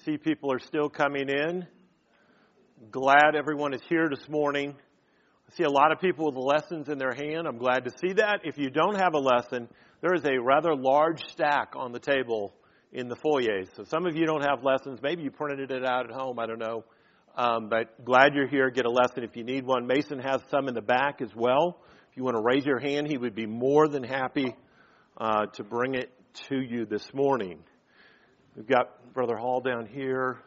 see people are still coming in. Glad everyone is here this morning. I see a lot of people with lessons in their hand. I'm glad to see that. If you don't have a lesson, there is a rather large stack on the table in the foyer. So some of you don't have lessons. Maybe you printed it out at home. I don't know. But glad you're here. Get a lesson if you need one. Mason has some in the back as well. If you want to raise your hand, he would be more than happy to bring it to you this morning. We've got Brother Hall down here.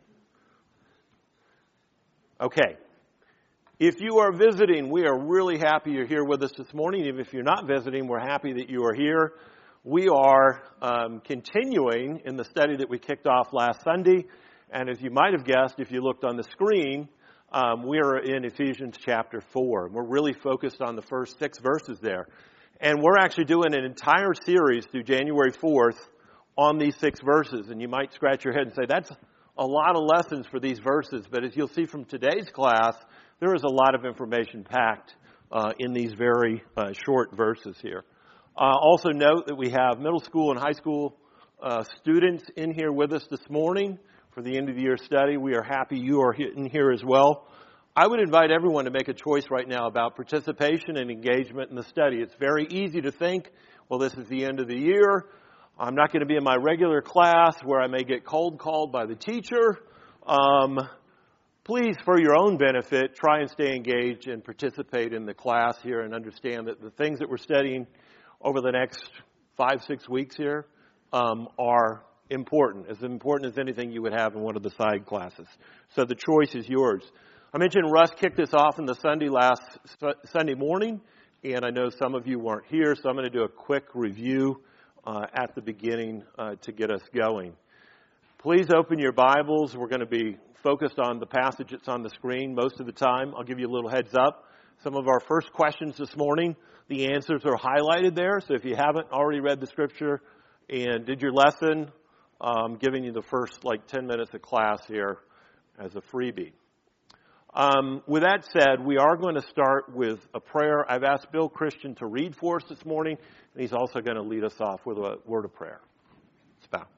Okay. If you are visiting, we are really happy you're here with us this morning. Even if you're not visiting, we're happy that you are here. We are continuing in the study that we kicked off last Sunday. And as you might have guessed, if you looked on the screen, we are in Ephesians chapter 4. We're really focused on the first 6 verses there. And we're actually doing an entire series through January 4th on these 6 verses. And you might scratch your head and say, that's a lot of lessons for these verses. But as you'll see from today's class, there is a lot of information packed in these very short verses here. Also note that we have middle school and high school students in here with us this morning for the end of the year study. We are happy you are in here as well. I would invite everyone to make a choice right now about participation and engagement in the study. It's very easy to think, well, this is the end of the year. I'm not going to be in my regular class where I may get cold called by the teacher. Please, for your own benefit, try and stay engaged and participate in the class here and understand that the things that we're studying over the next 5-6 weeks here are important as anything you would have in one of the side classes. So the choice is yours. I mentioned Russ kicked us off in the Sunday morning, and I know some of you weren't here, so I'm going to do a quick review at the beginning to get us going. Please open your Bibles. We're going to be focused on the passage that's on the screen most of the time. I'll give you a little heads up. Some of our first questions this morning, the answers are highlighted there. So if you haven't already read the scripture and did your lesson, I'm giving you the first 10 minutes of class here as a freebie. With that said, we are going to start with a prayer. I've asked Bill Christian to read for us this morning, and he's also going to lead us off with a word of prayer. Let's bow.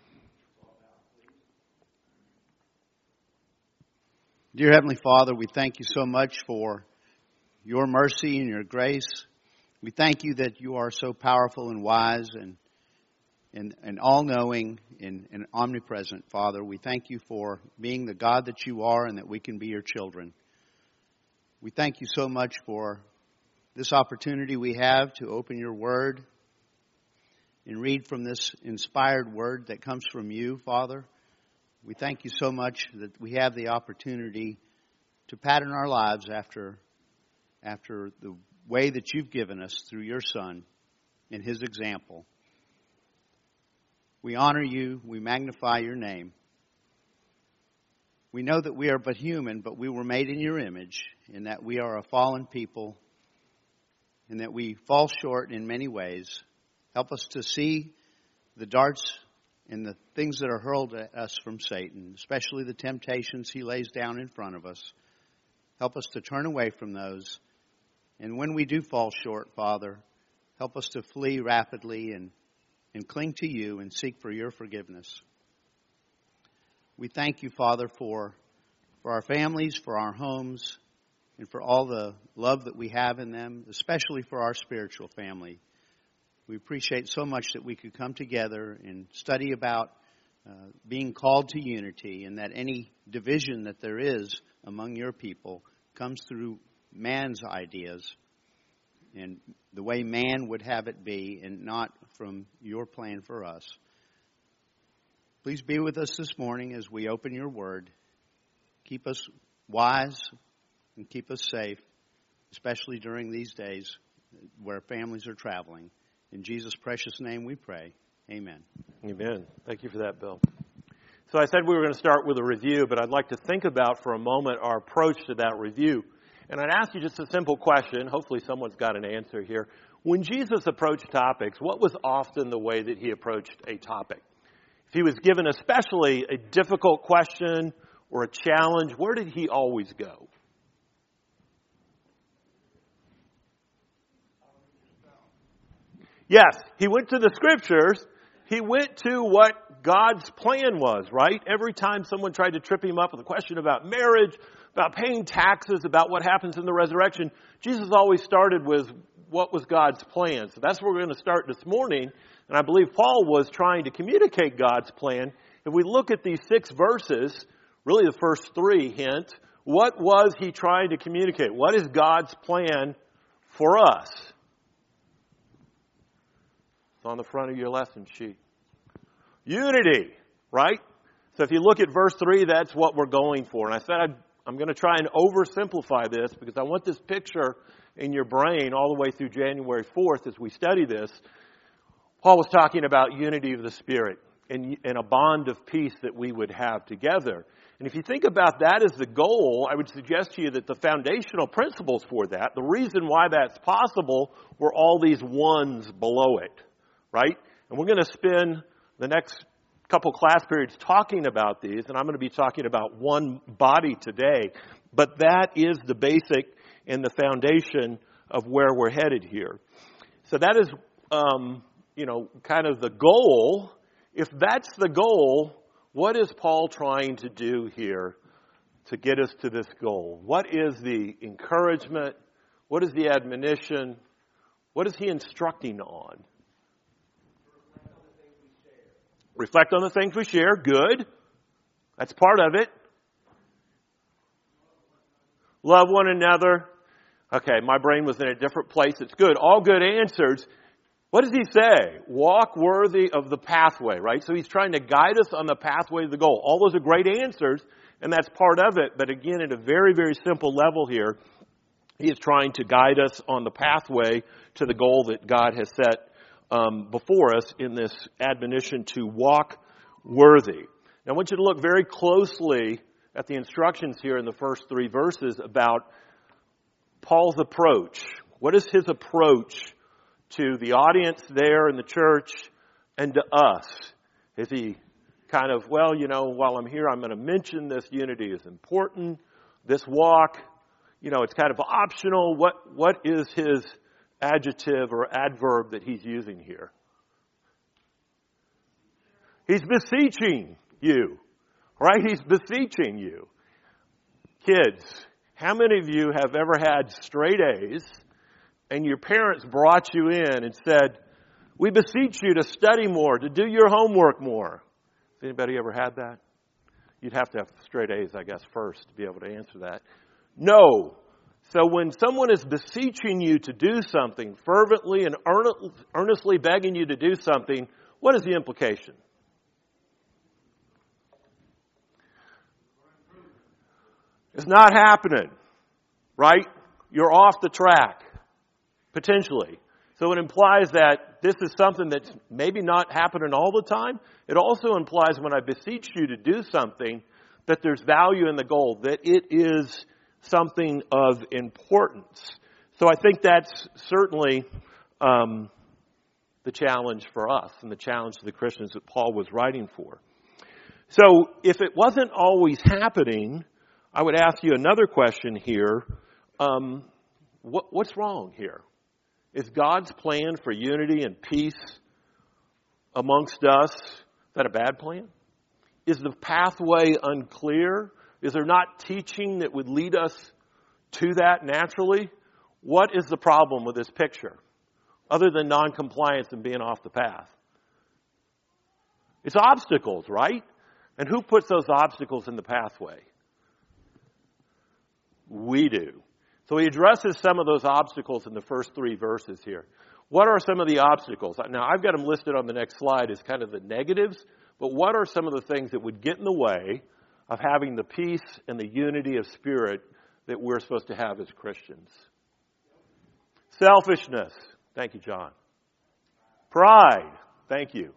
Dear Heavenly Father, we thank you so much for your mercy and your grace. We thank you that you are so powerful and wise and all-knowing and omnipresent, Father. We thank you for being the God that you are and that we can be your children. We thank you so much for this opportunity we have to open your word and read from this inspired word that comes from you, Father. We thank you so much that we have the opportunity to pattern our lives after the way that you've given us through your Son and his example. We honor you. We magnify your name. We know that we are but human, but we were made in your image, and that we are a fallen people, and that we fall short in many ways. Help us to see the darts and the things that are hurled at us from Satan, especially the temptations he lays down in front of us. Help us to turn away from those. And when we do fall short, Father, help us to flee rapidly and cling to you and seek for your forgiveness. We thank you, Father, for our families, for our homes, and for all the love that we have in them, especially for our spiritual family. We appreciate so much that we could come together and study about being called to unity, and that any division that there is among your people comes through man's ideas and the way man would have it be, and not from your plan for us. Please be with us this morning as we open your word. Keep us wise and keep us safe, especially during these days where families are traveling. In Jesus' precious name we pray. Amen. Amen. Thank you for that, Bill. So I said we were going to start with a review, but I'd like to think about for a moment our approach to that review. And I'd ask you just a simple question. Hopefully someone's got an answer here. When Jesus approached topics, what was often the way that he approached a topic? If he was given especially a difficult question or a challenge, where did he always go? Yes, he went to the scriptures, He went to what God's plan was, right? Every time someone tried to trip him up with a question about marriage, about paying taxes, about what happens in the resurrection, Jesus always started with what was God's plan. So that's where we're going to start this morning. And I believe Paul was trying to communicate God's plan. If we look at these 6 verses, really the first 3 hint, what was he trying to communicate? What is God's plan for us? It's on the front of your lesson sheet. Unity, right? So if you look at verse 3, that's what we're going for. And I said I'm going to try and oversimplify this because I want this picture in your brain all the way through January 4th as we study this. Paul was talking about unity of the Spirit and a bond of peace that we would have together. And if you think about that as the goal, I would suggest to you that the foundational principles for that, the reason why that's possible, were all these ones below it, right? And we're going to spend the next couple class periods talking about these, and I'm going to be talking about one body today. But that is the basic and the foundation of where we're headed here. So that is, kind of the goal. If that's the goal, what is Paul trying to do here to get us to this goal? What is the encouragement? What is the admonition? What is he instructing on? Reflect on the things we share. Good. That's part of it. Love one another. Okay, my brain was in a different place. It's good. All good answers. What does he say? Walk worthy of the pathway, right? So he's trying to guide us on the pathway to the goal. All those are great answers, and that's part of it. But again, at a very, very simple level here, he is trying to guide us on the pathway to the goal that God has set before us in this admonition to walk worthy. Now, I want you to look very closely at the instructions here in the first 3 verses about Paul's approach. What is his approach to the audience there in the church and to us? Is he kind of, while I'm here, I'm going to mention this unity is important. This walk, it's kind of optional. What is his adjective or adverb that he's using here? He's beseeching you, right? He's beseeching you. Kids, how many of you have ever had straight A's and your parents brought you in and said, we beseech you to study more, to do your homework more? Has anybody ever had that? You'd have to have straight A's, I guess, first to be able to answer that. No. So when someone is beseeching you to do something, fervently and earnestly begging you to do something, what is the implication? It's not happening, right? You're off the track, potentially. So it implies that this is something that's maybe not happening all the time. It also implies when I beseech you to do something that there's value in the goal, that it is something of importance. So I think that's certainly the challenge for us and the challenge to the Christians that Paul was writing for. So if it wasn't always happening, I would ask you another question here. What's wrong here? Is God's plan for unity and peace amongst us, is that a bad plan? Is the pathway unclear? Is there not teaching that would lead us to that naturally? What is the problem with this picture, other than noncompliance and being off the path? It's obstacles, right? And who puts those obstacles in the pathway? We do. So he addresses some of those obstacles in the first 3 verses here. What are some of the obstacles? Now, I've got them listed on the next slide as kind of the negatives, but what are some of the things that would get in the way of having the peace and the unity of spirit that we're supposed to have as Christians? Selfishness. Thank you, John. Pride. Thank you.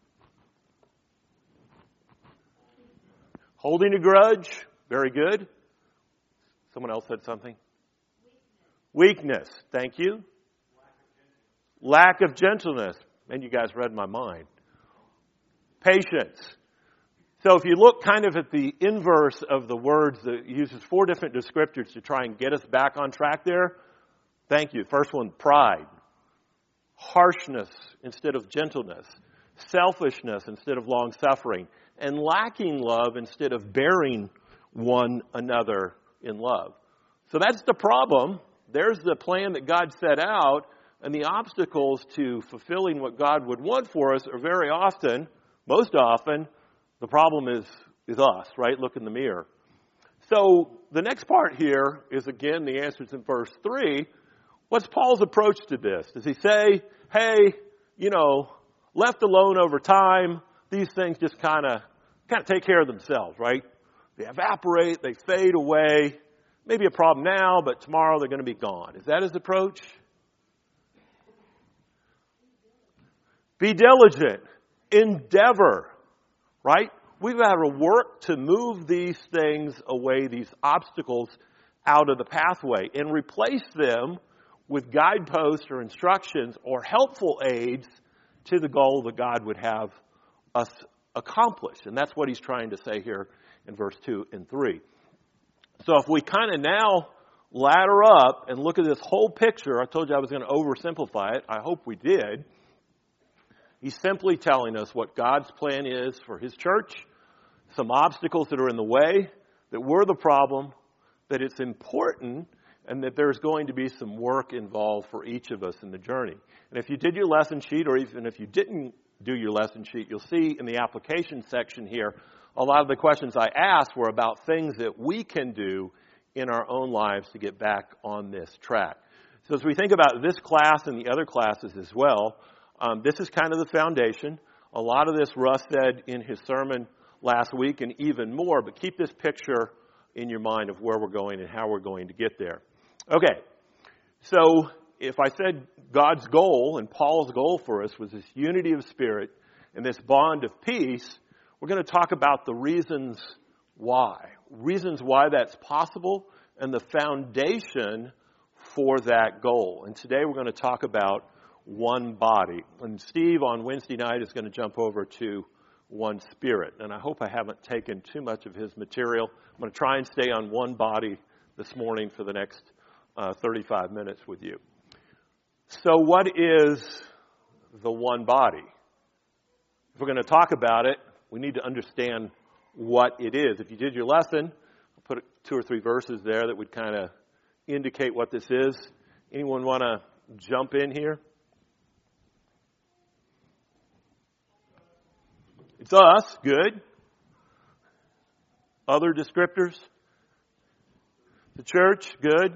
Holding a grudge. Very good. Someone else said something? Weakness. Thank you. Lack of gentleness. And you guys read my mind. Patience. So if you look kind of at the inverse of the words, that uses 4 different descriptors to try and get us back on track there. Thank you. First one, pride. Harshness instead of gentleness. selfishness instead of long-suffering, and lacking love instead of bearing one another in love. So that's the problem. There's the plan that God set out, and the obstacles to fulfilling what God would want for us are very often, most often, the problem is us, right? Look in the mirror. So the next part here is, again, the answers in verse 3. What's Paul's approach to this? Does he say, hey, left alone over time, these things just kind of take care of themselves, right? They evaporate, they fade away. Maybe a problem now, but tomorrow they're going to be gone. Is that his approach? Be diligent. Endeavor, right? We've got to work to move these things away, these obstacles out of the pathway, and replace them with guideposts or instructions or helpful aids to the goal that God would have us accomplish. And that's what he's trying to say here in verse 2 and 3. So if we kind of now ladder up and look at this whole picture, I told you I was going to oversimplify it. I hope we did. He's simply telling us what God's plan is for his church, some obstacles that are in the way, that we're the problem, that it's important, and that there's going to be some work involved for each of us in the journey. And if you did your lesson sheet, or even if you didn't do your lesson sheet, you'll see in the application section here, a lot of the questions I asked were about things that we can do in our own lives to get back on this track. So as we think about this class and the other classes as well, this is kind of the foundation. A lot of this Russ said in his sermon last week and even more, but keep this picture in your mind of where we're going and how we're going to get there. Okay, so if I said God's goal and Paul's goal for us was this unity of spirit and this bond of peace, we're going to talk about the reasons why that's possible and the foundation for that goal. And today we're going to talk about one body. And Steve on Wednesday night is going to jump over to one spirit. And I hope I haven't taken too much of his material. I'm going to try and stay on one body this morning for the next 35 minutes with you. So what is the one body? If we're going to talk about it, we need to understand what it is. If you did your lesson, I'll put 2 or 3 verses there that would kind of indicate what this is. Anyone want to jump in here? It's us. Good. Other descriptors? The church. Good.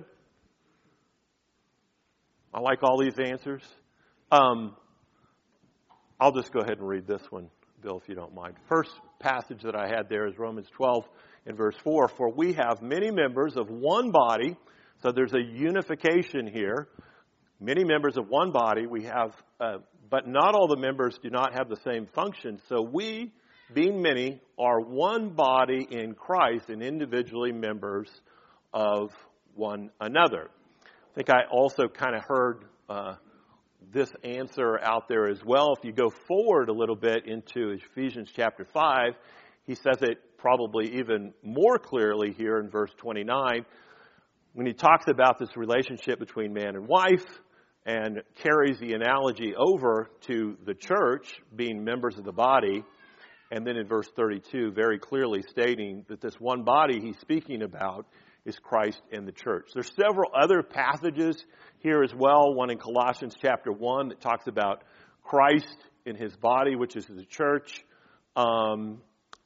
I like all these answers. I'll just go ahead and read this one, Bill, if you don't mind. First passage that I had there is Romans 12 and verse 4. For we have many members of one body. So there's a unification here. Many members of one body. We have, but not all the members do not have the same function. So we, being many, are one body in Christ and individually members of one another. I think I also kind of heard this answer out there as well. If you go forward a little bit into Ephesians chapter 5, he says it probably even more clearly here in verse 29 when he talks about this relationship between man and wife and carries the analogy over to the church being members of the body. And then in verse 32, very clearly stating that this one body he's speaking about is Christ and the church. There's several other passages here as well. One in Colossians chapter 1 that talks about Christ in his body, which is the church. Also,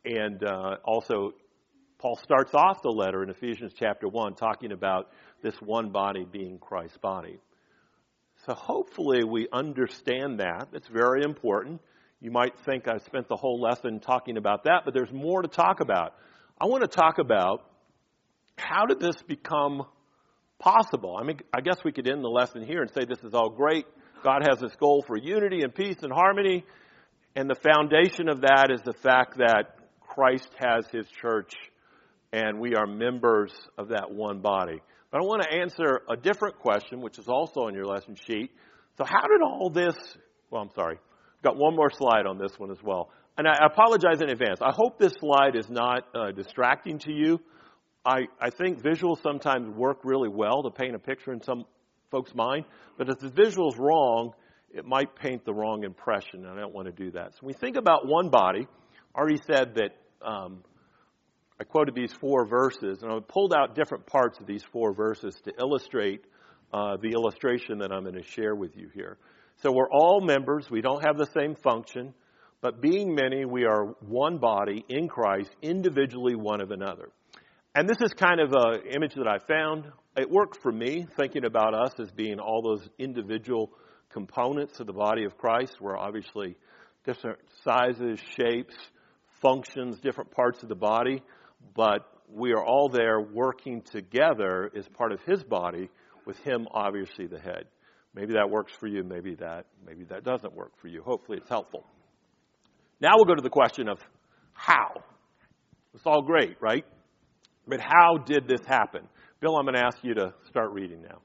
Paul starts off the letter in Ephesians chapter 1 talking about this one body being Christ's body. So hopefully we understand that. That's very important. You might think I spent the whole lesson talking about that, but there's more to talk about. I want to talk about how did this become possible? I mean, I guess we could end the lesson here and say this is all great. God has this goal for unity and peace and harmony. And the foundation of that is the fact that Christ has his church and we are members of that one body. But I want to answer a different question, which is also on your lesson sheet. So how did all this, got one more slide on this one as well. And I apologize in advance. I hope this slide is not distracting to you. I think visuals sometimes work really well to paint a picture in some folks' mind. But if the visual's wrong, it might paint the wrong impression, and I don't want to do that. So when we think about one body, I already said that I quoted these 4 verses, and I pulled out different parts of these 4 verses to illustrate the illustration that I'm going to share with you here. So we're all members. We don't have the same function, but being many, we are one body in Christ, individually one of another. And this is kind of an image that I found. It worked for me, thinking about us as being all those individual components of the body of Christ. We're obviously different sizes, shapes, functions, different parts of the body, but we are all there working together as part of his body, with him obviously the head. Maybe that works for you, maybe that doesn't work for you. Hopefully it's helpful. Now we'll go to the question of how. It's all great, right? But how did this happen? Bill, I'm going to ask you to start reading now.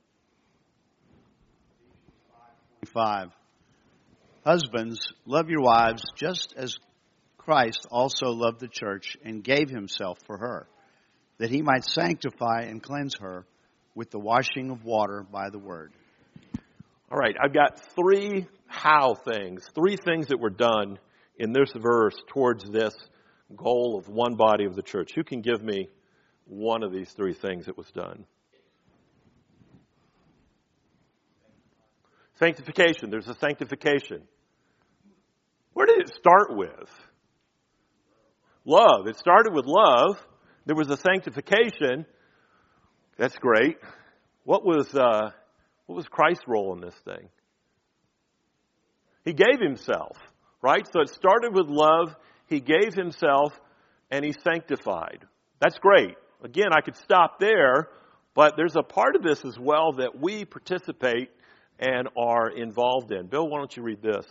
5. Husbands, love your wives just as Christ also loved the church and gave himself for her, that he might sanctify and cleanse her with the washing of water by the word. All right, I've got 3 how things, 3 things that were done in this verse towards this goal of one body of the church. Who can give me one of these 3 things that was done? Sanctification. There's a sanctification. Where did it start with? Love. It started with love. There was a sanctification. That's great. What was Christ's role in this thing? He gave himself, right? So it started with love. He gave himself, and he sanctified. That's great. Again, I could stop there, but there's a part of this as well that we participate and are involved in. Bill, why don't you read this?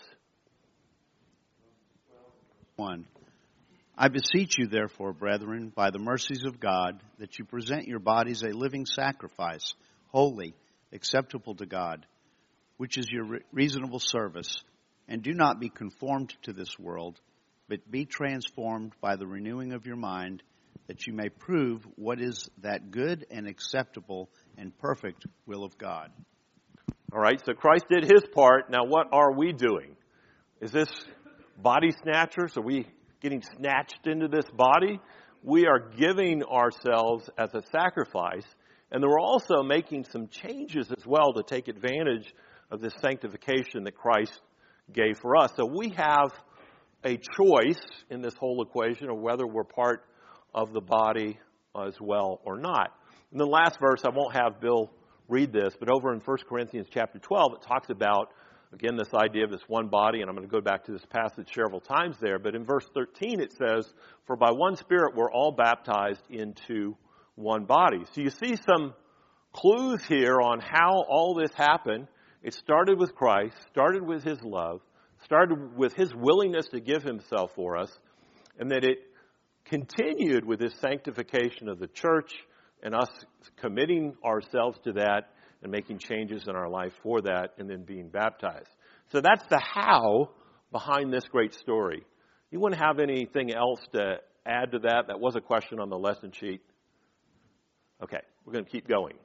1. I beseech you, therefore, brethren, by the mercies of God, that you present your bodies a living sacrifice, holy, acceptable to God, which is your reasonable service. And do not be conformed to this world, but be transformed by the renewing of your mind, that you may prove what is that good and acceptable and perfect will of God. All right, so Christ did his part. Now what are we doing? Is this body snatchers? Are we getting snatched into this body? We are giving ourselves as a sacrifice, and then we're also making some changes as well to take advantage of this sanctification that Christ gave for us. So we have a choice in this whole equation of whether we're part of the body as well or not. In the last verse, I won't have Bill read this, but over in 1 Corinthians chapter 12, it talks about, again, this idea of this one body, and I'm going to go back to this passage several times there, but in verse 13 it says, for by one Spirit we're all baptized into one body. So you see some clues here on how all this happened. It started with Christ, started with his love, started with his willingness to give himself for us, and that it continued with this sanctification of the church and us committing ourselves to that and making changes in our life for that and then being baptized. So that's the how behind this great story. You wouldn't have anything else to add to that? That was a question on the lesson sheet. Okay, we're going to keep going.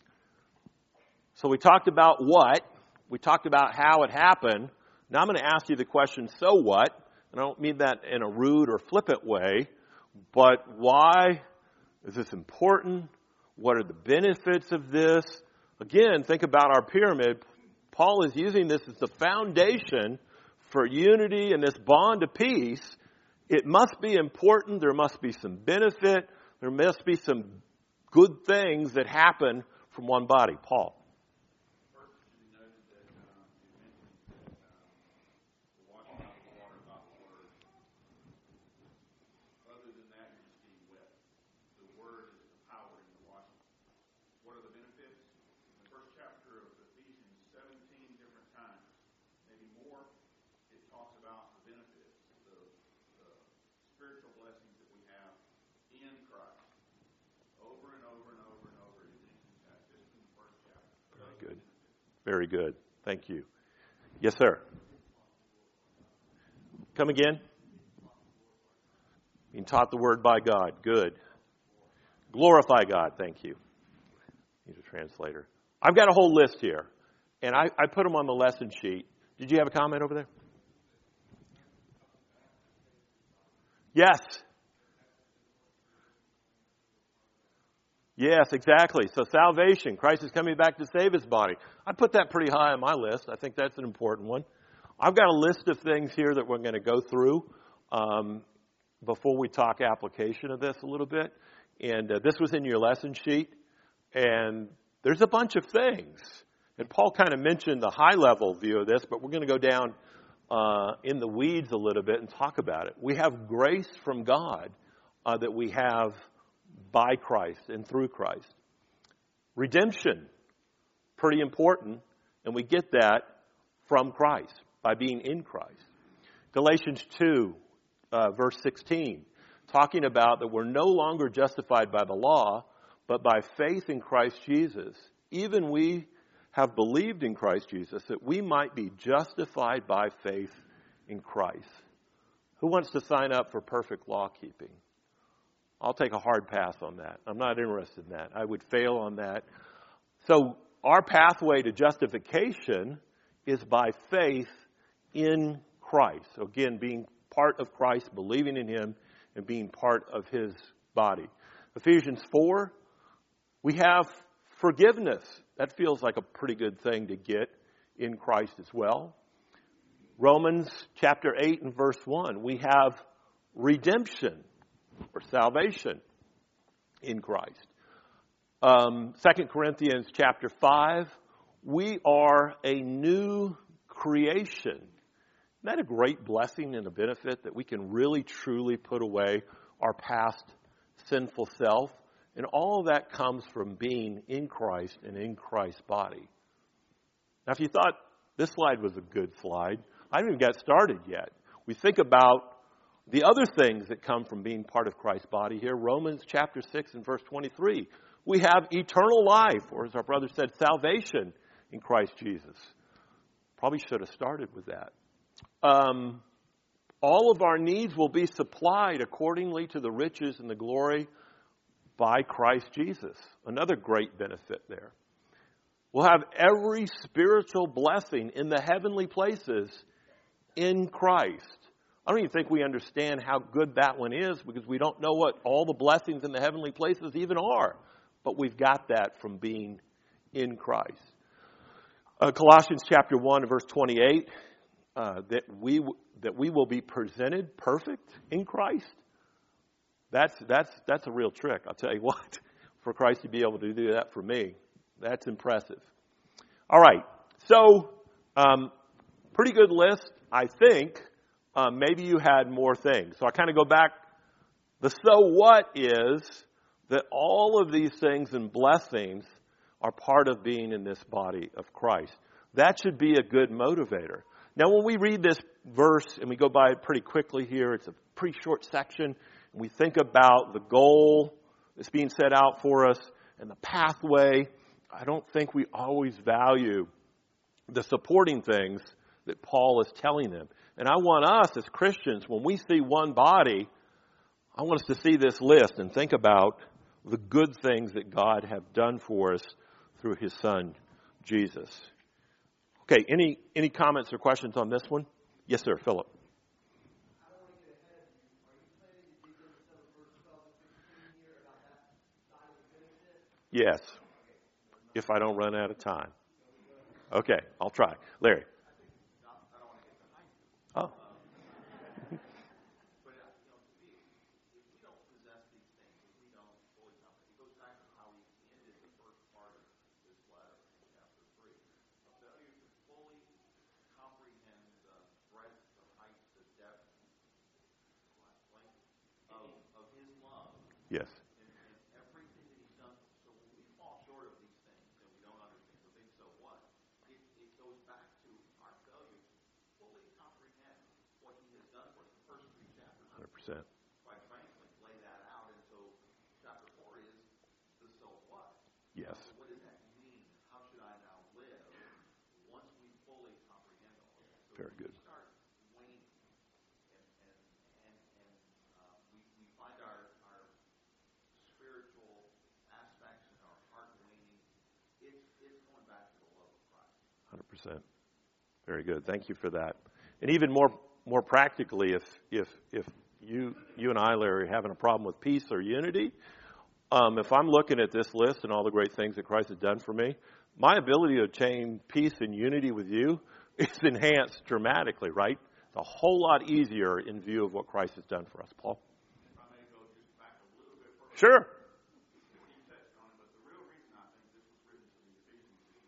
So we talked about what. We talked about how it happened. Now I'm going to ask you the question, so what? And I don't mean that in a rude or flippant way, but why is this important? What are the benefits of this? Again, think about our pyramid. Paul is using this as the foundation for unity and this bond of peace. It must be important. There must be some benefit. There must be some good things that happen from one body. Paul. Very good. Thank you. Yes, sir. Come again? Being taught the word by God. Good. Glorify God. Thank you. Need a translator. I've got a whole list here, and I put them on the lesson sheet. Did you have a comment over there? Yes. Yes, exactly. So salvation, Christ is coming back to save his body. I put that pretty high on my list. I think that's an important one. I've got a list of things here that we're going to go through before we talk application of this a little bit. And this was in your lesson sheet. And there's a bunch of things. And Paul kind of mentioned the high-level view of this, but we're going to go down in the weeds a little bit and talk about it. We have grace from God that we have by Christ and through Christ. Redemption, pretty important, and we get that from Christ, by being in Christ. Galatians 2, verse 16, talking about that we're no longer justified by the law, but by faith in Christ Jesus. Even we have believed in Christ Jesus, that we might be justified by faith in Christ. Who wants to sign up for perfect law keeping? I'll take a hard pass on that. I'm not interested in that. I would fail on that. So our pathway to justification is by faith in Christ. So again, being part of Christ, believing in him, and being part of his body. Ephesians 4, we have forgiveness. That feels like a pretty good thing to get in Christ as well. Romans chapter 8 and verse 1, we have redemption or salvation in Christ. 2 Corinthians chapter 5, we are a new creation. Isn't that a great blessing and a benefit that we can really truly put away our past sinful self? And all of that comes from being in Christ and in Christ's body. Now, if you thought this slide was a good slide, I haven't even got started yet. We think about the other things that come from being part of Christ's body here. Romans chapter 6 and verse 23. We have eternal life, or as our brother said, salvation in Christ Jesus. Probably should have started with that. All of our needs will be supplied accordingly to the riches and the glory by Christ Jesus. Another great benefit there. We'll have every spiritual blessing in the heavenly places in Christ. I don't even think we understand how good that one is because we don't know what all the blessings in the heavenly places even are. But we've got that from being in Christ. Colossians chapter 1 verse 28, that we will be presented perfect in Christ. That's a real trick. I'll tell you what, for Christ to be able to do that for me, that's impressive. All right, so pretty good list, I think. Maybe you had more things. So I kind of go back. The so what is that all of these things and blessings are part of being in this body of Christ. That should be a good motivator. Now, when we read this verse, and we go by it pretty quickly here, it's a pretty short section, and we think about the goal that's being set out for us and the pathway, I don't think we always value the supporting things that Paul is telling them. And I want us as Christians, when we see one body, I want us to see this list and think about the good things that God have done for us through his son, Jesus. Okay, any comments or questions on this one? Yes, sir, Philip. I don't want to get ahead of you. Are you planning to dig into some of verse 12 and 16 here about that side of the benefit? Yes, if I don't run out of time. Okay, I'll try. Larry. Oh. Yes. And everything that he's done. So when we fall short of these things and we don't understand the big so what, it goes back to our failure to fully comprehend what he has done for us. The first three chapters, 100%. quite frankly, lay that out. And so chapter 4 is the so what. Yes. So what does that mean? How should I now live once we fully comprehend all of that? So very good. We start waning and we find our spiritual aspects and our heart waning, it's going back to the love of Christ. 100%. Very good. Thank you for that. And even more practically, if you and I, Larry, are having a problem with peace or unity, if I'm looking at this list and all the great things that Christ has done for me, my ability to attain peace and unity with you is enhanced dramatically, right? It's a whole lot easier in view of what Christ has done for us. Paul? If I may go just back a little bit further. Sure. You touched on it, but the real reason I think this was written to the Ephesians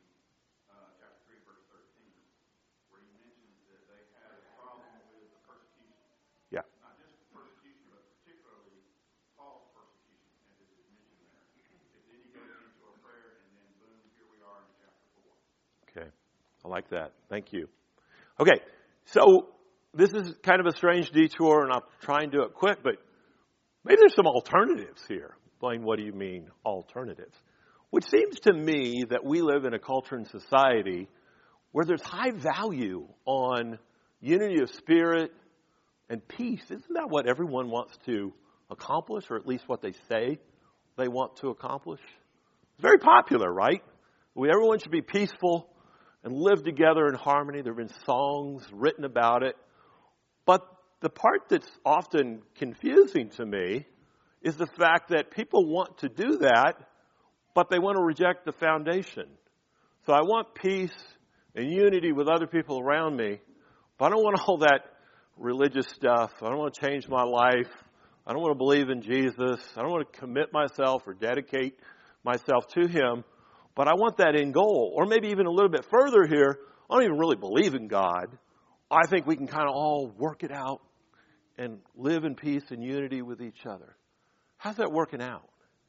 in chapter 3, verse 13, where he mentions that they had a problem with the persecution. Yeah. Not just persecution, but particularly Paul's persecution, as it is mentioned there. And then he goes into a prayer, and then boom, here we are in chapter 4. Okay. I like that. Thank you. Okay. So this is kind of a strange detour, and I'll try and do it quick, but maybe there's some alternatives here. Blaine, what do you mean, alternatives? Which seems to me that we live in a culture and society where there's high value on unity of spirit and peace. Isn't that what everyone wants to accomplish, or at least what they say they want to accomplish? It's very popular, right? Everyone should be peaceful and live together in harmony. There have been songs written about it. But the part that's often confusing to me is the fact that people want to do that, but they want to reject the foundation. So I want peace and unity with other people around me, but I don't want all that religious stuff. I don't want to change my life. I don't want to believe in Jesus. I don't want to commit myself or dedicate myself to Him, but I want that end goal. Or maybe even a little bit further here, I don't even really believe in God. I think we can kind of all work it out and live in peace and unity with each other. How's that working out?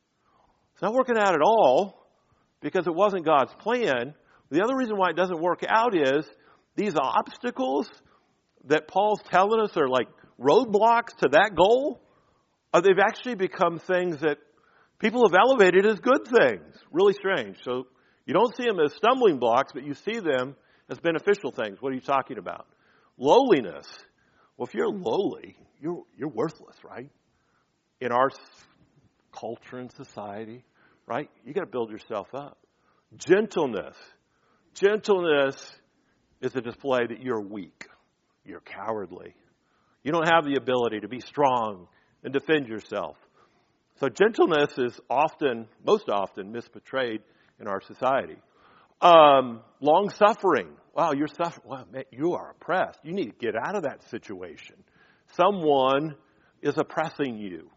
It's not working out at all because it wasn't God's plan. The other reason why it doesn't work out is these obstacles that Paul's telling us are like roadblocks to that goal. They've actually become things that people have elevated as good things. Really strange. So you don't see them as stumbling blocks, but you see them as beneficial things. What are you talking about? Lowliness. Well, if you're lowly, you're worthless, right? In our culture and society, right? You got to build yourself up. Gentleness. Gentleness is a display that you're weak. You're cowardly. You don't have the ability to be strong and defend yourself. So gentleness is most often, misportrayed in our society. Long suffering. Wow, you're suffering. Wow, man, you are oppressed. You need to get out of that situation. Someone is oppressing you.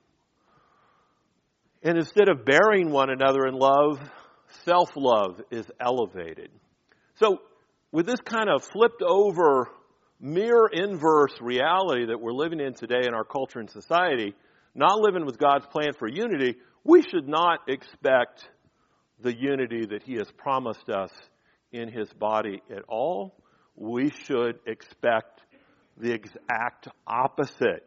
And instead of bearing one another in love, self-love is elevated. So with this kind of flipped over, mirror inverse reality that we're living in today in our culture and society, not living with God's plan for unity, we should not expect the unity that He has promised us in His body at all. We should expect the exact opposite.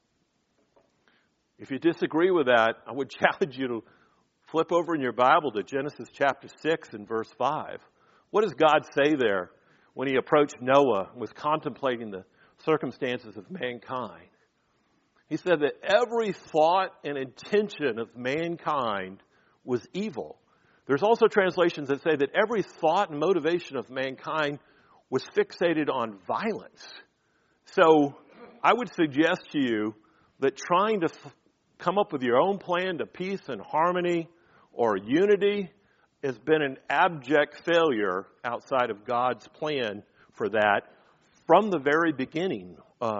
If you disagree with that, I would challenge you to flip over in your Bible to Genesis chapter 6 and verse 5. What does God say there when He approached Noah and was contemplating the circumstances of mankind? He said that every thought and intention of mankind was evil. There's also translations that say that every thought and motivation of mankind was fixated on violence. So I would suggest to you that trying to come up with your own plan to peace and harmony or unity has been an abject failure outside of God's plan for that from the very beginning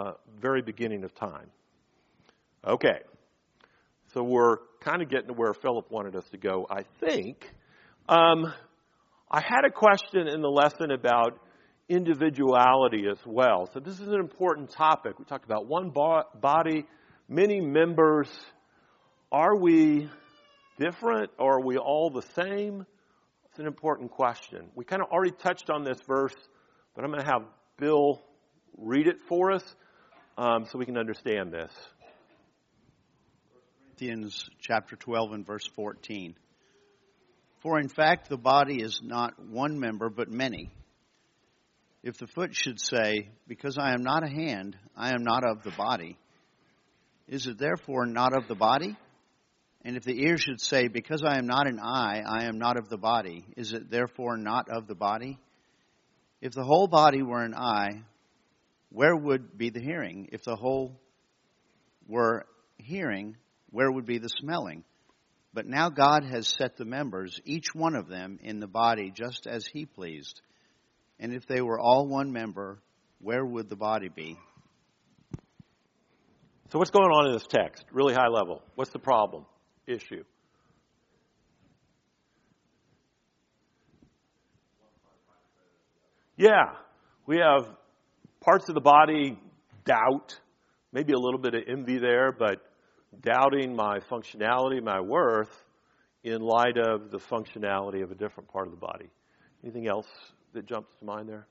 of time. Okay, so we're kind of getting to where Philip wanted us to go, I think. I had a question in the lesson about individuality as well. So this is an important topic. We talked about one body, many members. Are we different or are we all the same? It's an important question. We kind of already touched on this verse, but I'm going to have Bill read it for us so we can understand this. Corinthians chapter 12 and verse 14. For in fact the body is not one member but many. If the foot should say, because I am not a hand, I am not of the body, is it therefore not of the body? And if the ear should say, because I am not an eye, I am not of the body, is it therefore not of the body? If the whole body were an eye, where would be the hearing? If the whole were hearing, where would be the smelling? But now God has set the members, each one of them, in the body just as He pleased. And if they were all one member, where would the body be? So what's going on in this text? Really high level. What's the problem? Issue? Yeah, we have parts of the body doubt, maybe a little bit of envy there, but doubting my functionality, my worth, in light of the functionality of a different part of the body. Anything else that jumps to mind there?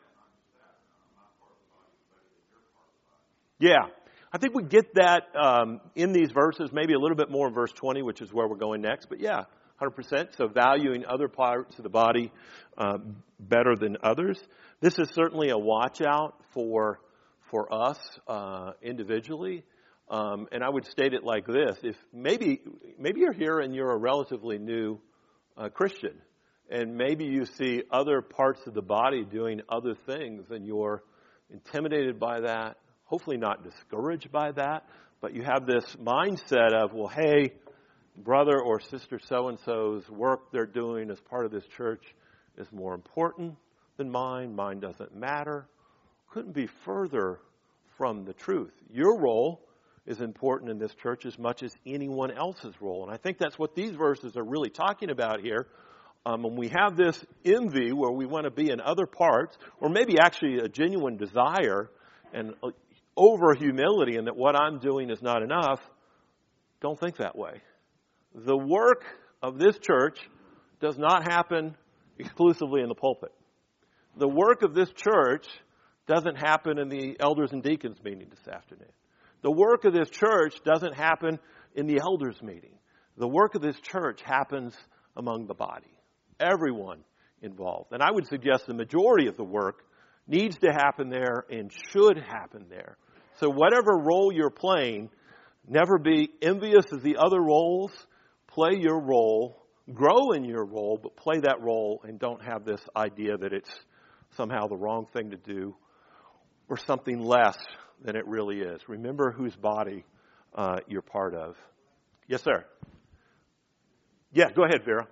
Yeah, I think we get that in these verses, maybe a little bit more in verse 20, which is where we're going next. But yeah, 100%. So valuing other parts of the body better than others. This is certainly a watch out for us individually. And I would state it like this: if maybe you're here and you're a relatively new Christian, and maybe you see other parts of the body doing other things, and you're intimidated by that. Hopefully not discouraged by that, but you have this mindset of, well, hey, brother or sister so-and-so's work they're doing as part of this church is more important than mine. Mine doesn't matter. Couldn't be further from the truth. Your role is important in this church as much as anyone else's role. And I think that's what these verses are really talking about here. When we have this envy where we want to be in other parts, or maybe actually a genuine desire and over humility and that what I'm doing is not enough, don't think that way. The work of this church does not happen exclusively in the pulpit. The work of this church doesn't happen in the elders and deacons meeting this afternoon. The work of this church doesn't happen in the elders meeting. The work of this church happens among the body. Everyone involved. And I would suggest the majority of the work needs to happen there and should happen there. So whatever role you're playing, never be envious of the other roles. Play your role, grow in your role, but play that role and don't have this idea that it's somehow the wrong thing to do or something less than it really is. Remember whose body you're part of. Yes, sir. Yeah, go ahead, Vera.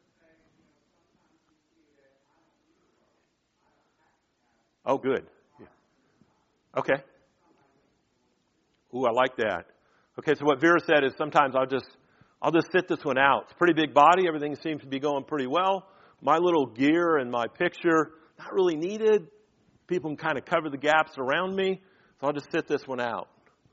Oh, good. Yeah. Okay. Ooh, I like that. Okay, so what Vera said is sometimes I'll just sit this one out. It's a pretty big body. Everything seems to be going pretty well. My little gear and my picture, not really needed. People can kind of cover the gaps around me. So I'll just sit this one out.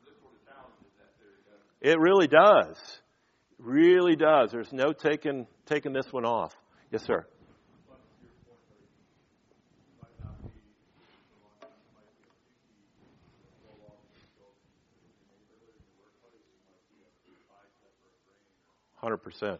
It really does. Really does. There's no taking this one off. Yes, sir. 100%.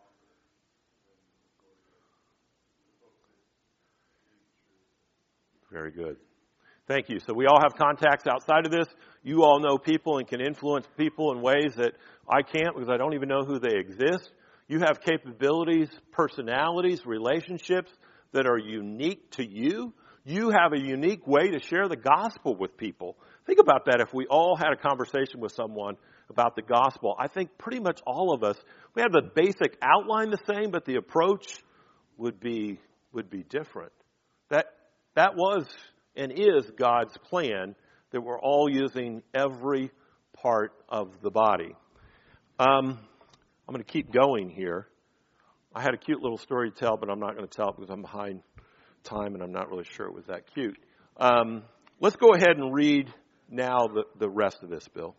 Very good. Thank you. So we all have contacts outside of this. You all know people and can influence people in ways that I can't because I don't even know who they exist. You have capabilities, personalities, relationships that are unique to you. You have a unique way to share the gospel with people. Think about that. If we all had a conversation with someone about the gospel, I think pretty much all of us, we have the basic outline the same, but the approach would be different. That was and is God's plan, that we're all using every part of the body. I'm going to keep going here. I had a cute little story to tell, but I'm not going to tell it because I'm behind time and I'm not really sure it was that cute. Let's go ahead and read now the rest of this, Bill.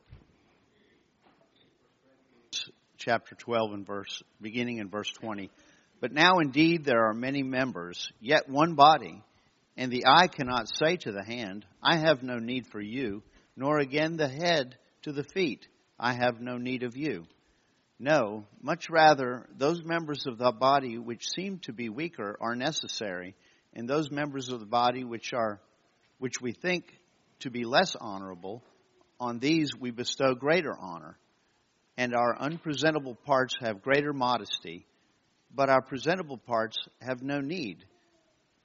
Chapter 12 and beginning in verse 20. But now indeed there are many members, yet one body. And the eye cannot say to the hand, I have no need for you, nor again the head to the feet, I have no need of you. No, much rather, those members of the body which seem to be weaker are necessary, and those members of the body which we think to be less honorable, on these we bestow greater honor. And our unpresentable parts have greater modesty, but our presentable parts have no need.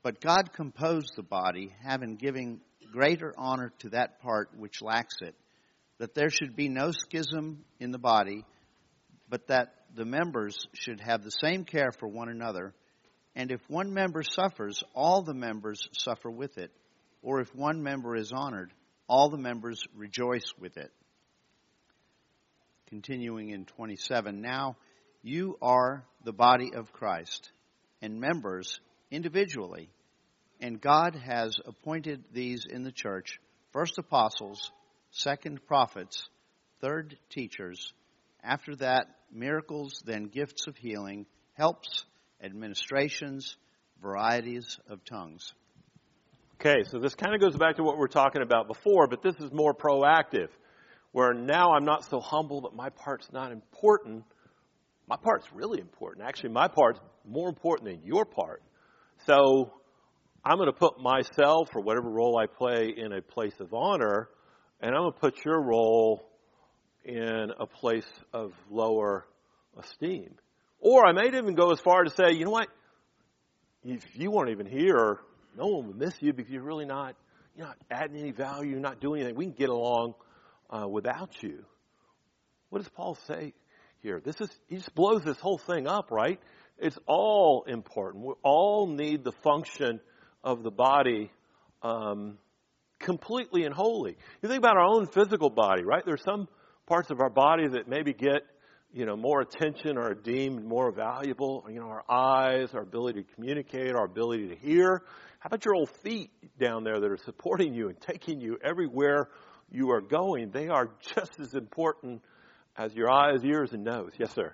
But God composed the body, having given greater honor to that part which lacks it, that there should be no schism in the body, but that the members should have the same care for one another. And if one member suffers, all the members suffer with it. Or if one member is honored, all the members rejoice with it. Continuing in 27, now you are the body of Christ, and members individually. And God has appointed these in the church, first apostles, second prophets, third teachers, after that miracles, then gifts of healing, helps, administrations, varieties of tongues. Okay, so this kind of goes back to what we were talking about before, but this is more proactive, where now I'm not so humble that my part's not important. My part's really important. Actually, my part's more important than your part. So I'm going to put myself, or whatever role I play, in a place of honor, and I'm going to put your role in a place of lower esteem. Or I may even go as far to say, you know what, if you weren't even here, no one would miss you because you're not adding any value, you're not doing anything. We can get along without you. What does Paul say here? He just blows this whole thing up, right? It's all important. We all need the function of the body completely and wholly. You think about our own physical body, right? There's some parts of our body that maybe get, more attention or are deemed more valuable. Our eyes, our ability to communicate, our ability to hear. How about your old feet down there that are supporting you and taking you everywhere you are going? They are just as important as your eyes, ears, and nose. Yes, sir.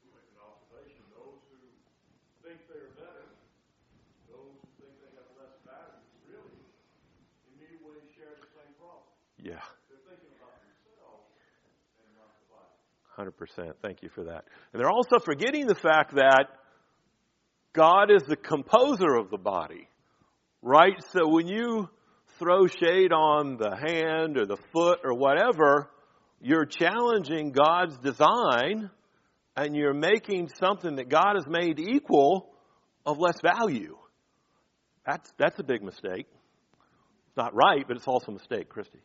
Yeah. They're thinking about themselves and not the body. 100%. Thank you for that. And they're also forgetting the fact that God is the composer of the body, right? So when you throw shade on the hand or the foot or whatever, you're challenging God's design and you're making something that God has made equal of less value. That's a big mistake. It's not right, but it's also a mistake, Christy.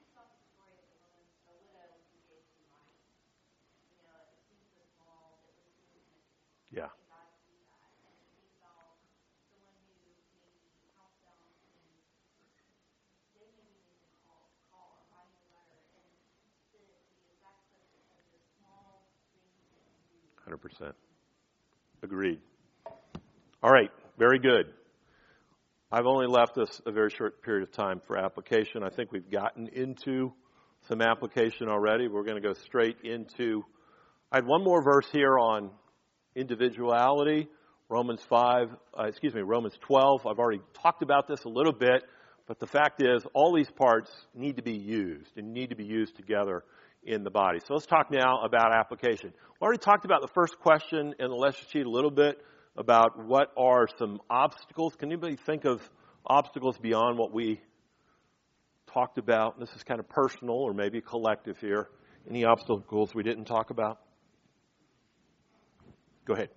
Yeah. %. Agreed. All right. Very good. I've only left us a very short period of time for application. I think we've gotten into some application already. We're going to go straight into, I had one more verse here on individuality, Romans 12. I've already talked about this a little bit, but the fact is all these parts need to be used and need to be used together in the body. So let's talk now about application. We already talked about the first question in the lesson sheet a little bit about what are some obstacles. Can anybody think of obstacles beyond what we talked about? This is kind of personal or maybe collective here. Any obstacles we didn't talk about? Go ahead.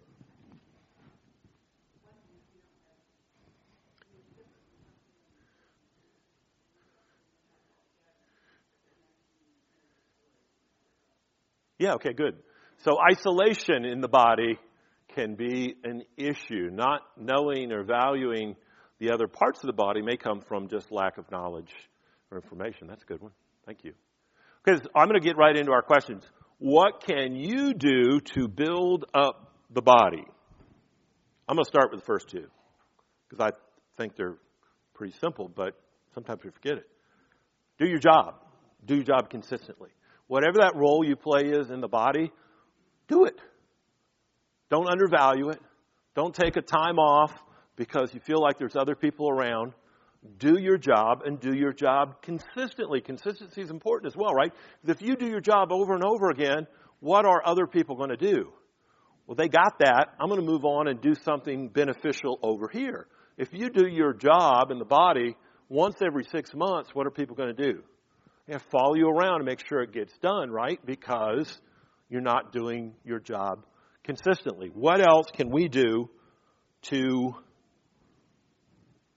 Yeah, okay, good. So isolation in the body can be an issue. Not knowing or valuing the other parts of the body may come from just lack of knowledge or information. That's a good one. Thank you. Because I'm going to get right into our questions. What can you do to build up the body? I'm going to start with the first two because I think they're pretty simple, but sometimes we forget it. Do your job. Do your job consistently. Whatever that role you play is in the body, do it. Don't undervalue it. Don't take a time off because you feel like there's other people around. Do your job and do your job consistently. Consistency is important as well, right? Because if you do your job over and over again, what are other people going to do? Well, they got that. I'm going to move on and do something beneficial over here. If you do your job in the body once every 6 months, what are people going to do? They have to follow you around and make sure it gets done, right? Because you're not doing your job consistently. What else can we do to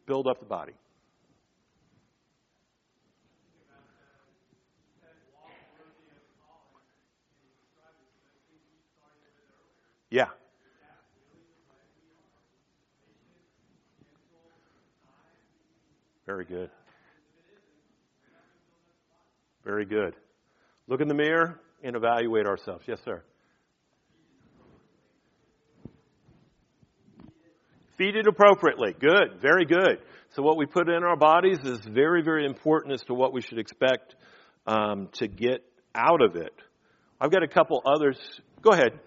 build up the body. Yeah. Very good. Very good. Look in the mirror and evaluate ourselves. Yes, sir. Feed it appropriately. Good. Very good. So what we put in our bodies is very, very important as to what we should expect to get out of it. I've got a couple others. Go ahead.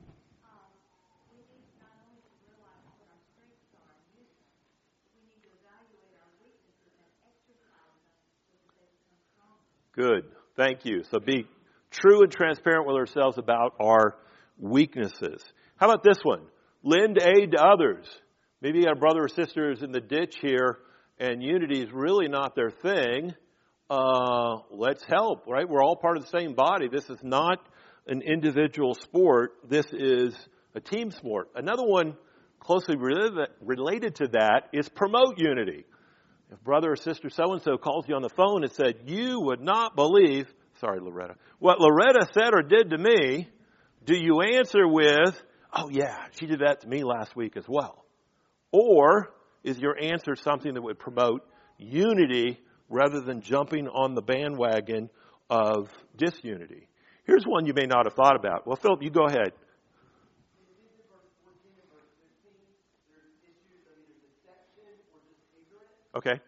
Good. Thank you. So be true and transparent with ourselves about our weaknesses. How about this one? Lend aid to others. Maybe you got a brother or sister who's in the ditch here and unity is really not their thing. Let's help, right? We're all part of the same body. This is not an individual sport. This is a team sport. Another one closely related to that is promote unity. If brother or sister so-and-so calls you on the phone and said, you would not believe, sorry, Loretta, what Loretta said or did to me, do you answer with, oh yeah, she did that to me last week as well? Or is your answer something that would promote unity rather than jumping on the bandwagon of disunity? Here's one you may not have thought about. Well, Philip, you go ahead. Okay.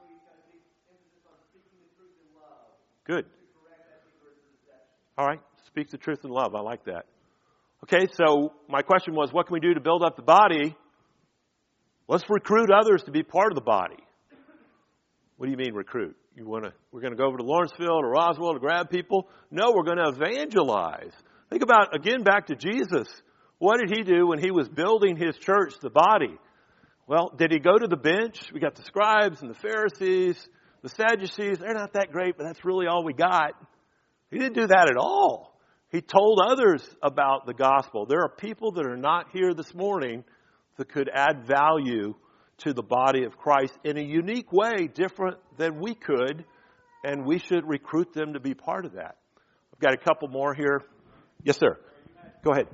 Good. All right. Speak the truth in love. I like that. Okay, so my question was, what can we do to build up the body? Let's recruit others to be part of the body. What do you mean recruit? We're going to go over to Lawrenceville or Roswell to grab people? No, we're going to evangelize. Think about, again, back to Jesus. What did he do when he was building his church, the body? Well, did he go to the bench? We got the scribes and the Pharisees, the Sadducees. They're not that great, but that's really all we got. He didn't do that at all. He told others about the gospel. There are people that are not here this morning that could add value to the body of Christ in a unique way, different than we could, and we should recruit them to be part of that. I've got a couple more here. Yes, sir. Go ahead.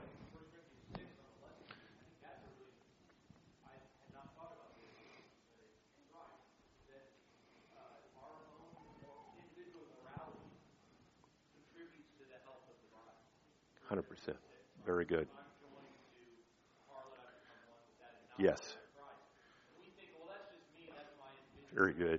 Very good. Yes. Very good.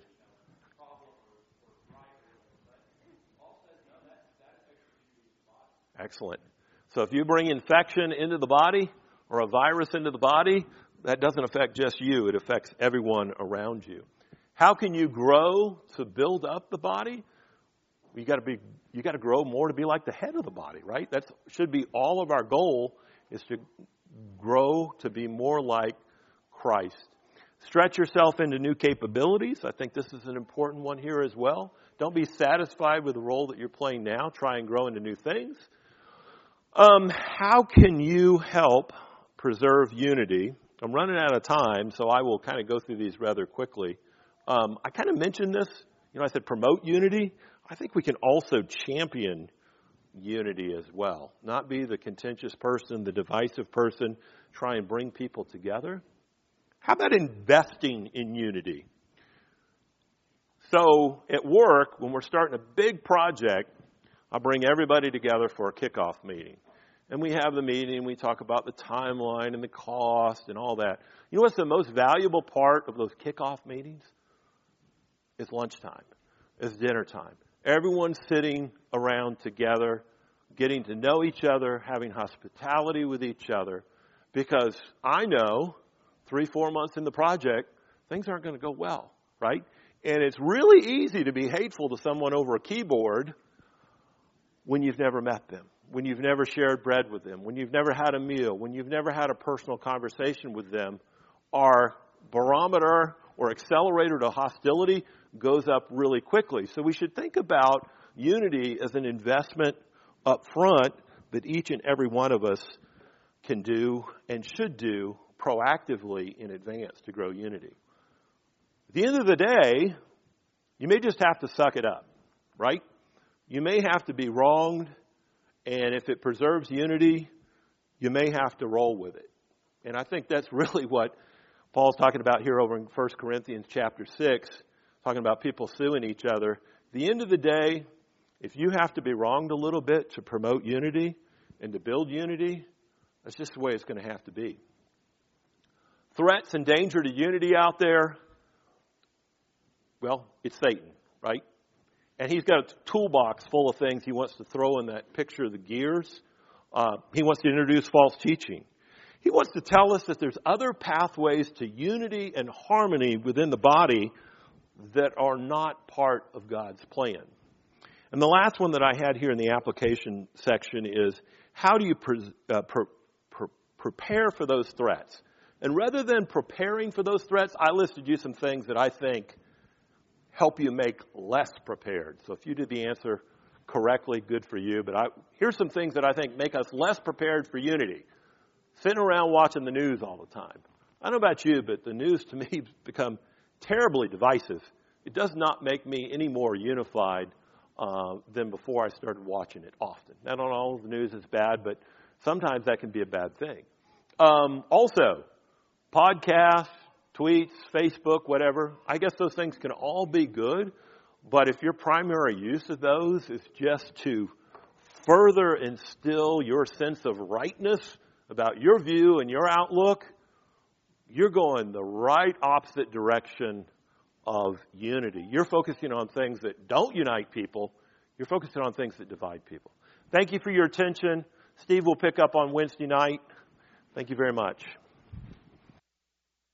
Excellent. So if you bring infection into the body or a virus into the body, that doesn't affect just you. It affects everyone around you. How can you grow to build up the body? You got to grow more to be like the head of the body, right? That should be all of our goal, is to grow to be more like Christ. Stretch yourself into new capabilities. I think this is an important one here as well. Don't be satisfied with the role that you're playing now. Try and grow into new things. How can you help preserve unity? I'm running out of time, so I will kind of go through these rather quickly. I kind of mentioned this. I said promote unity. I think we can also champion unity as well. Not be the contentious person, the divisive person, try and bring people together. How about investing in unity? So at work, when we're starting a big project, I bring everybody together for a kickoff meeting. And we have the meeting, we talk about the timeline and the cost and all that. You know what's the most valuable part of those kickoff meetings? It's lunchtime. It's dinner time. Everyone's sitting around together, getting to know each other, having hospitality with each other. Because I know 3-4 months in the project, things aren't going to go well, right? And it's really easy to be hateful to someone over a keyboard when you've never met them, when you've never shared bread with them, when you've never had a meal, when you've never had a personal conversation with them. Our barometer or accelerator to hostility goes up really quickly. So we should think about unity as an investment up front that each and every one of us can do and should do proactively in advance to grow unity. At the end of the day, you may just have to suck it up, right? You may have to be wronged, and if it preserves unity, you may have to roll with it. And I think that's really what Paul's talking about here over in 1 Corinthians chapter 6, talking about people suing each other. At the end of the day, if you have to be wronged a little bit to promote unity and to build unity, that's just the way it's going to have to be. Threats and danger to unity out there, well, it's Satan, right? And he's got a toolbox full of things he wants to throw in that picture of the gears. He wants to introduce false teaching. He wants to tell us that there's other pathways to unity and harmony within the body that are not part of God's plan. And the last one that I had here in the application section is, how do you prepare for those threats? And rather than preparing for those threats, I listed you some things that I think help you make less prepared. So if you did the answer correctly, good for you. But here's some things that I think make us less prepared for unity. Sitting around watching the news all the time. I don't know about you, but the news to me has become terribly divisive. It does not make me any more unified than before I started watching it often. Not all of the news is bad, but sometimes that can be a bad thing. Also, podcasts, tweets, Facebook, whatever. I guess those things can all be good, but if your primary use of those is just to further instill your sense of rightness about your view and your outlook, you're going the right opposite direction of unity. You're focusing on things that don't unite people. You're focusing on things that divide people. Thank you for your attention. Steve will pick up on Wednesday night. Thank you very much.